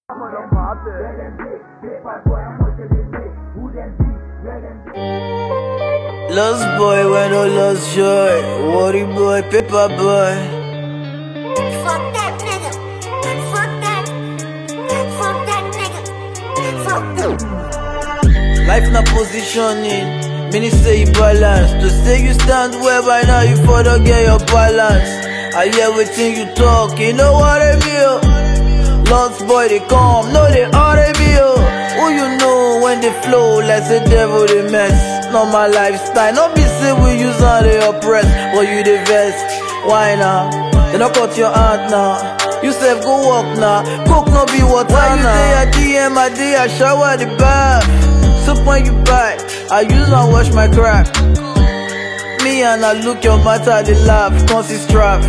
Lost boy, when no lost joy. Worry boy, paper boy. Fuck that nigga. Fuck that nigga. Fuck that. Life na positioning. Meaning say you balance. To say you stand well by now, you further get your balance. I hear everything you talk, you know what I mean? Lost boy, they come, no they RMO. Who you know when they flow like the devil they mess. Not my lifestyle, not be say we use how they oppress. But you the vest, why now? They not cut your hand now. You said go walk now, cook no be water now. Why you say I DM, I day I shower the bath. Soap when you buy, I use and wash my crack. Me and I look your matter, they laugh, cause it's trap.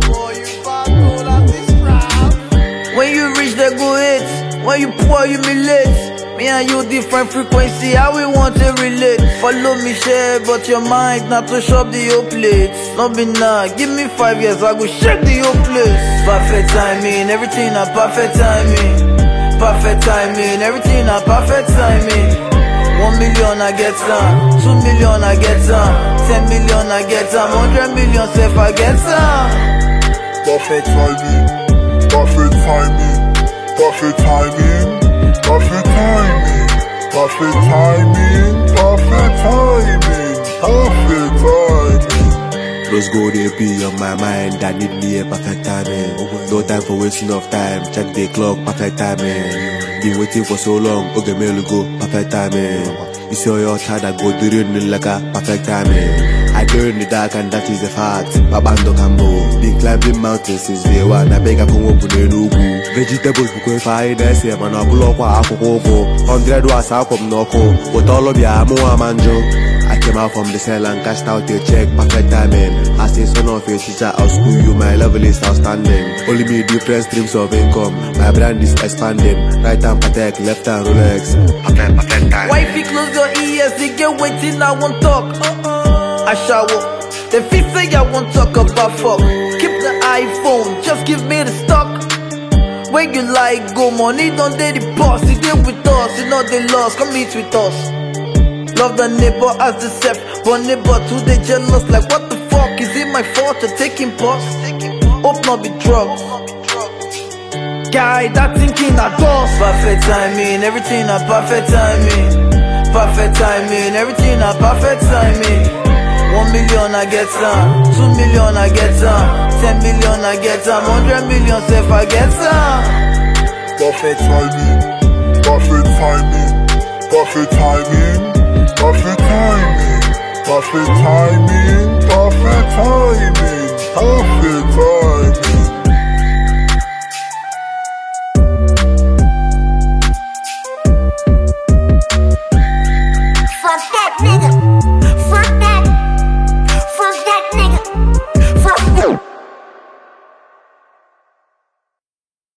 When you reach they go hit, when you pour you relate. Me and you different frequency, how we want to relate. Follow me share, but your mind not to shop the whole plate. Not be now, give me 5 years, I go shake the whole place. Perfect timing, everything a perfect timing. Perfect timing, everything a perfect timing. 1 million I get some, 2 million I get some, 10 million I get some, 100 million if I get some. Perfect timing, perfect timing, perfect timing, perfect timing, perfect timing, perfect timing, perfect timing. Let's go there be on my mind, I need me a perfect timing. No time for wasting of time, check the clock, perfect timing. Been waiting for so long, okay, me go, perfect timing. You see your child that go during like a perfect timing. I go in the dark and that is a fact. Babando Cambo, been climbing mountains since day one. I beg I come up with a nugu. Vegetables because fire that's here, man. I pull up a cocoa. 100 was out from Noko. But all of ya, Moa Manjo. I came out from the cell and cashed out your check, perfect timing. As a son of a teacher, I'll school you, my level is outstanding. Only me different streams of income, my brand is expanding. Right hand Patek, left hand Rolex, perfect time. Wifey close your ears, they get waiting, I won't talk. I shower, the feet say I won't talk about fuck. Keep the iPhone, just give me the stock. When you like go, money don't they the boss. You deal with us, you know they lost, come meet with us. Love the neighbor as the self, but neighbor too they jealous. Like what the fuck, is it my fault to taking pause? Hope not be drugs. Guy, that thinking I does. Perfect timing, everything a perfect timing. Perfect timing, everything a perfect timing. 1 million I get some, 2 million I get some, 10 million I get some, 100 million if I get some. Perfect timing, perfect timing, perfect timing, perfect timing, perfect timing, perfect timing, perfect timing.